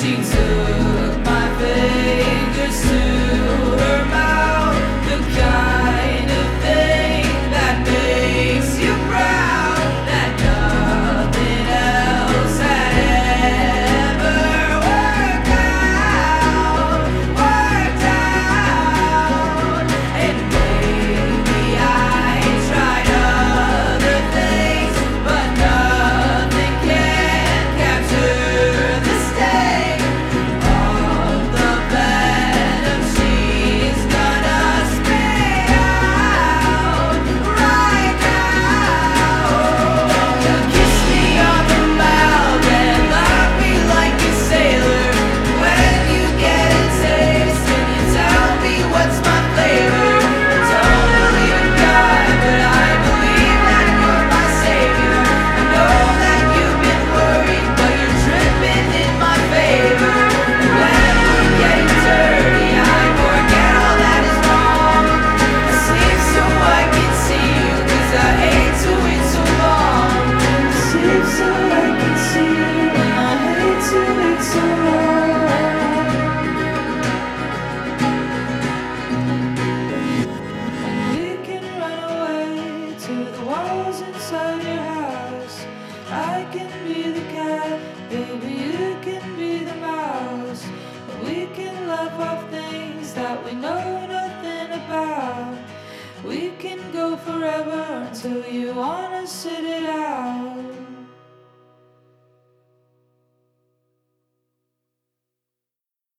She took my fingers to her mouth, the kind of thing that makes you proud, that nothing else had ever worked out. And maybe I tried other things, but nothing can capture the sting of the venom she's gonna spit out right now. You kiss me on the mouth and lock me like a sailor. When you get a taste and you tell me what's my flavor. Don't believe in God, but I believe that you're my savior. I know that you've been worried, but you're tripping in my favor. When we're getting dirty, I forget all that is wrong. I sleep so I can see you, 'cause I hate to wait so long. I sleep so I can see you, and I hate to wait so long. We can run away to the walls inside your house. I can be the cat, baby, you can be the mouse. We can laugh off things that we know nothing about. We can go forever until you wanna sit it out.